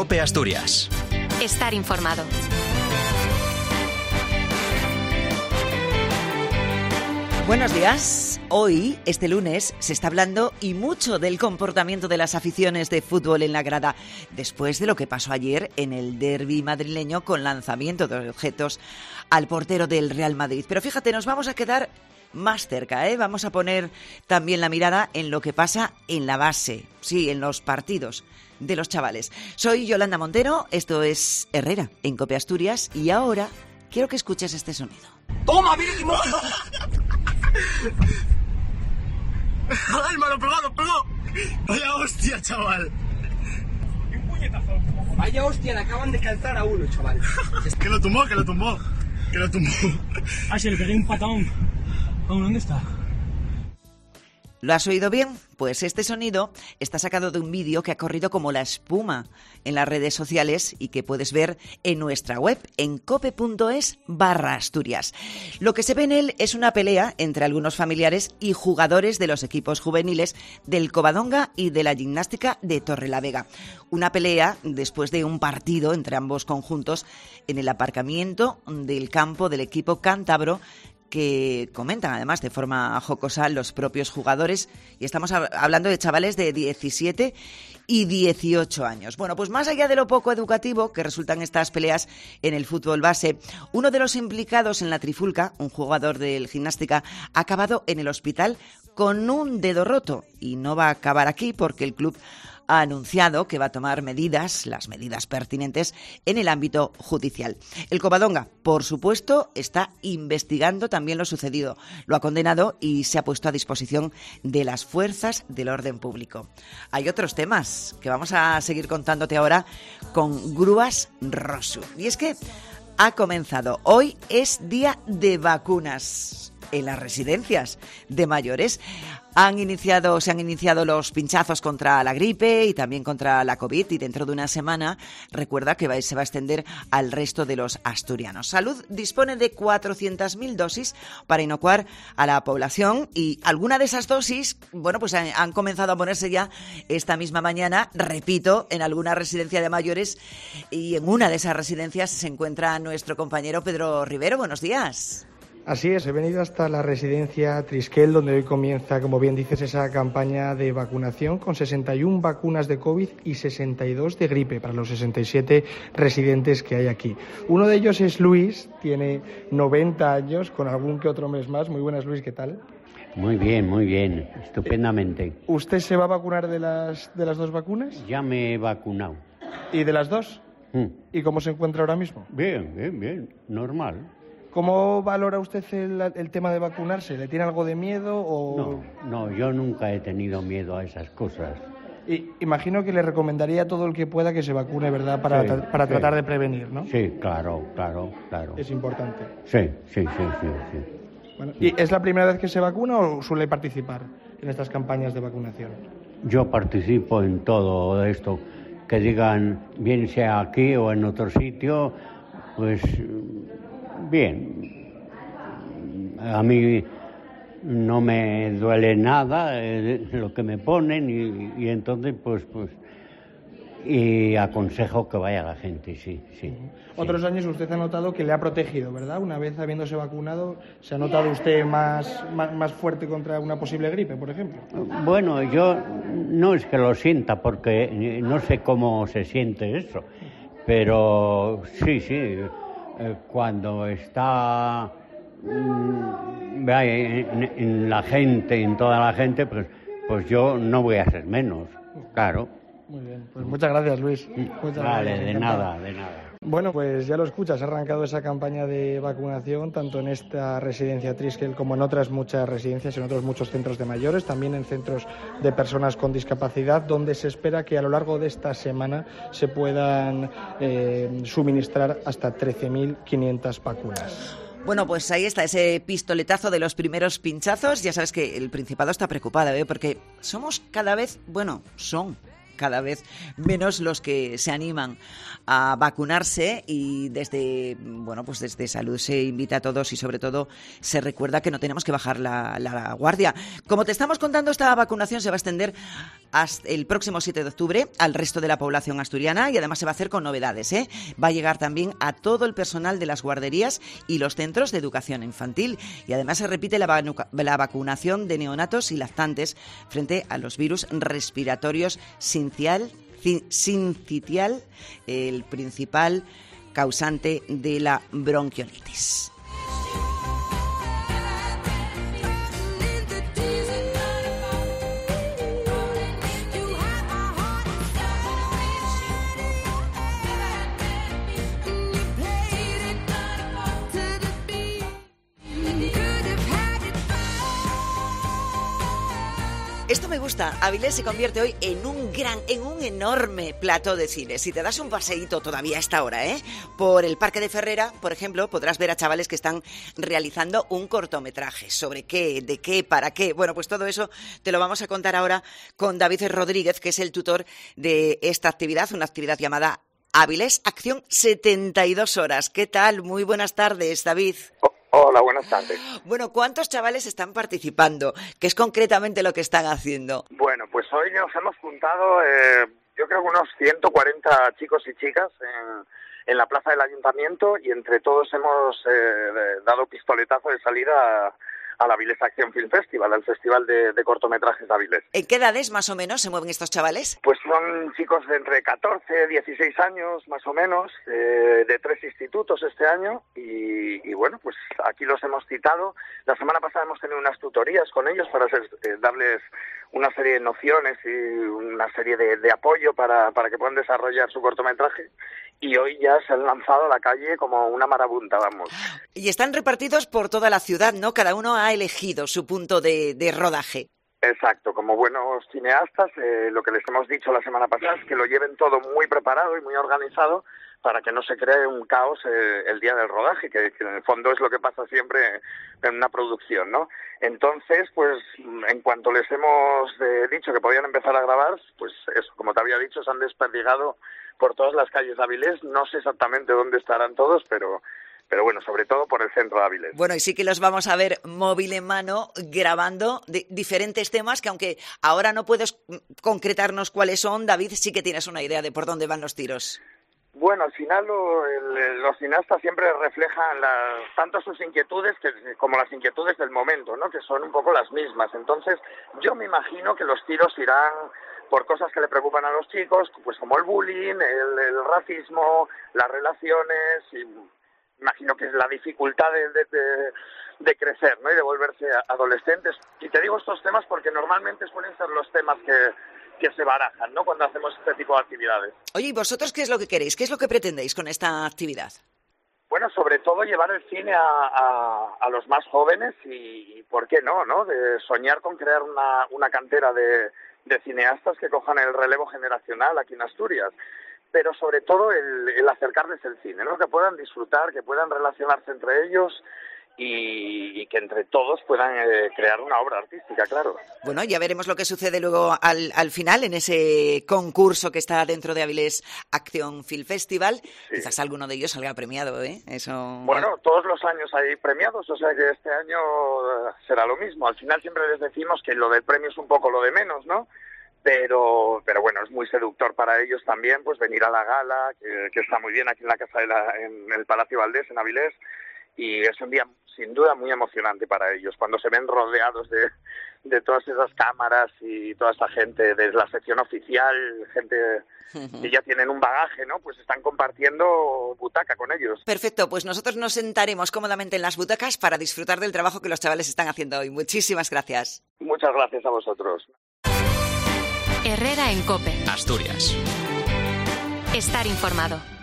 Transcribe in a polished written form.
COPE Asturias. Estar informado. Buenos días. Hoy, este lunes, se está hablando y mucho del comportamiento de las aficiones de fútbol en la grada, después de lo que pasó ayer en el derbi madrileño con lanzamiento de objetos al portero del Real Madrid. Pero fíjate, nos vamos a quedar más cerca, ¿eh? Vamos a poner también la mirada en lo que pasa en la base, sí, en los partidos de los chavales. Soy Yolanda Montero, esto es Herrera, en COPE Asturias, y ahora quiero que escuches este sonido. ¡Toma, mínimo! ¡Ay, me lo pegó! ¡Vaya hostia, chaval! ¡Qué puñetazo! Vaya hostia, le acaban de calzar a uno, chaval. Que lo tumbó. Ah, se le pegué un patón. ¿Dónde está? ¿Lo has oído bien? Pues este sonido está sacado de un vídeo que ha corrido como la espuma en las redes sociales y que puedes ver en nuestra web, en cope.es/Asturias. Lo que se ve en él es una pelea entre algunos familiares y jugadores de los equipos juveniles del Covadonga y de la Gimnástica de Torrelavega. Una pelea después de un partido entre ambos conjuntos en el aparcamiento del campo del equipo cántabro, que comentan además de forma jocosa los propios jugadores, y estamos hablando de chavales de 17 y 18 años. Bueno, pues más allá de lo poco educativo que resultan estas peleas en el fútbol base, uno de los implicados en la trifulca, un jugador del Gimnástica, ha acabado en el hospital con un dedo roto, y no va a acabar aquí porque el club ha anunciado que va a tomar las medidas pertinentes en el ámbito judicial. El Covadonga, por supuesto, está investigando también lo sucedido. Lo ha condenado y se ha puesto a disposición de las fuerzas del orden público. Hay otros temas que vamos a seguir contándote ahora con Grúas Rosu. Y es que ha comenzado. Hoy es día de vacunas en las residencias de mayores. Se han iniciado los pinchazos contra la gripe y también contra la COVID, y dentro de una semana, recuerda que se va a extender al resto de los asturianos. Salud dispone de 400.000 dosis para inocuar a la población, y alguna de esas dosis, bueno, pues han comenzado a ponerse ya esta misma mañana, repito, en alguna residencia de mayores, y en una de esas residencias se encuentra nuestro compañero Pedro Rivero. Buenos días. Así es, he venido hasta la residencia Trisquel, donde hoy comienza, como bien dices, esa campaña de vacunación con 61 vacunas de COVID y 62 de gripe para los 67 residentes que hay aquí. Uno de ellos es Luis, tiene 90 años, con algún que otro mes más. Muy buenas, Luis, ¿qué tal? Muy bien, estupendamente. ¿Usted se va a vacunar de las dos vacunas? Ya me he vacunado. ¿Y de las dos? ¿Y cómo se encuentra ahora mismo? Bien, normal. ¿Cómo valora usted el tema de vacunarse? ¿Le tiene algo de miedo o...? No, yo nunca he tenido miedo a esas cosas. Y imagino que le recomendaría a todo el que pueda que se vacune, ¿verdad? Para tratar de prevenir, ¿no? Sí, claro. Es importante. Sí. Bueno, ¿y es la primera vez que se vacuna o suele participar en estas campañas de vacunación? Yo participo en todo esto. Que digan, bien sea aquí o en otro sitio, pues... Bien, a mí no me duele nada lo que me ponen y entonces pues y aconsejo que vaya la gente, sí. Otros años usted ha notado que le ha protegido, ¿verdad? Una vez habiéndose vacunado, ¿se ha notado usted más fuerte contra una posible gripe, por ejemplo? Bueno, yo no es que lo sienta porque no sé cómo se siente eso, pero sí. Cuando está en la gente, en toda la gente, pues yo no voy a ser menos, claro. Muy bien, pues muchas gracias, Luis. Vale, de nada. Bueno, pues ya lo escuchas, ha arrancado esa campaña de vacunación tanto en esta residencia Trisquel como en otras muchas residencias, en otros muchos centros de mayores, también en centros de personas con discapacidad, donde se espera que a lo largo de esta semana se puedan suministrar hasta 13.500 vacunas. Bueno, pues ahí está ese pistoletazo de los primeros pinchazos. Ya sabes que el Principado está preocupado, porque somos cada vez cada vez menos los que se animan a vacunarse y desde Salud se invita a todos y sobre todo se recuerda que no tenemos que bajar la guardia. Como te estamos contando, esta vacunación se va a extender hasta el próximo 7 de octubre al resto de la población asturiana y además se va a hacer con novedades, ¿eh? Va a llegar también a todo el personal de las guarderías y los centros de educación infantil y además se repite la vacunación de neonatos y lactantes frente a los virus respiratorios sincitial, el principal causante de la bronquiolitis. Esto me gusta. Avilés se convierte hoy en un enorme plató de cine. Si te das un paseíto todavía a esta hora, por el Parque de Ferrera, por ejemplo, podrás ver a chavales que están realizando un cortometraje. ¿Sobre qué? ¿De qué? ¿Para qué? Bueno, pues todo eso te lo vamos a contar ahora con David Rodríguez, que es el tutor de esta actividad, una actividad llamada Avilés Acción 72 horas. ¿Qué tal? Muy buenas tardes, David. Hola, buenas tardes. Bueno, ¿cuántos chavales están participando? ¿Qué es concretamente lo que están haciendo? Bueno, pues hoy nos hemos juntado, yo creo que unos 140 chicos y chicas en la plaza del ayuntamiento y entre todos hemos dado pistoletazo de salida a la Avilés Acción Film Festival, al Festival de Cortometrajes de Avilés. ¿En qué edades más o menos se mueven estos chavales? Pues son chicos de entre 14 y 16 años más o menos, de 3 institutos este año y bueno, pues aquí los hemos citado. La semana pasada hemos tenido unas tutorías con ellos para darles una serie de nociones y una serie de apoyo para que puedan desarrollar su cortometraje y hoy ya se han lanzado a la calle como una marabunta, vamos. Y están repartidos por toda la ciudad, ¿no? Cada uno ha elegido su punto de rodaje. Exacto, como buenos cineastas, lo que les hemos dicho la semana pasada es que lo lleven todo muy preparado y muy organizado para que no se cree un caos el día del rodaje, que en el fondo es lo que pasa siempre en una producción, ¿no? Entonces, pues en cuanto les hemos dicho que podían empezar a grabar, pues eso, como te había dicho, se han desperdigado por todas las calles de Avilés. No sé exactamente dónde estarán todos, pero bueno, sobre todo por el centro de Avilés. Bueno, y sí que los vamos a ver móvil en mano grabando diferentes temas que aunque ahora no puedes concretarnos cuáles son, David, sí que tienes una idea de por dónde van los tiros. Bueno, al final los cineastas siempre reflejan tanto sus inquietudes como las inquietudes del momento, ¿no? Que son un poco las mismas. Entonces, yo me imagino que los tiros irán por cosas que le preocupan a los chicos, pues como el bullying, el racismo, las relaciones y imagino que es la dificultad de crecer, ¿no? Y de volverse adolescentes. Y te digo estos temas porque normalmente suelen ser los temas que se barajan, ¿no? Cuando hacemos este tipo de actividades. Oye, ¿y vosotros qué es lo que queréis? ¿Qué es lo que pretendéis con esta actividad? Bueno, sobre todo llevar el cine a los más jóvenes y ¿por qué no? De soñar con crear una cantera de cineastas que cojan el relevo generacional aquí en Asturias. Pero sobre todo el acercarles el cine, ¿no? Que puedan disfrutar, que puedan relacionarse entre ellos y que entre todos puedan crear una obra artística, claro. Bueno, ya veremos lo que sucede luego al final en ese concurso que está dentro de Avilés Acción Film Festival. Sí. Quizás alguno de ellos salga premiado, ¿eh? Eso. Bueno, todos los años hay premiados, o sea que este año será lo mismo. Al final siempre les decimos que lo del premio es un poco lo de menos, ¿no? Pero bueno, es muy seductor para ellos también, pues venir a la gala, que está muy bien aquí en la casa en el Palacio Valdés, en Avilés, y es un día sin duda muy emocionante para ellos, cuando se ven rodeados de todas esas cámaras y toda esa gente de la sección oficial, gente que ya tienen un bagaje, ¿no? Pues están compartiendo butaca con ellos. Perfecto, pues nosotros nos sentaremos cómodamente en las butacas para disfrutar del trabajo que los chavales están haciendo hoy. Muchísimas gracias. Muchas gracias a vosotros. Herrera en COPE. Asturias. Estar informado.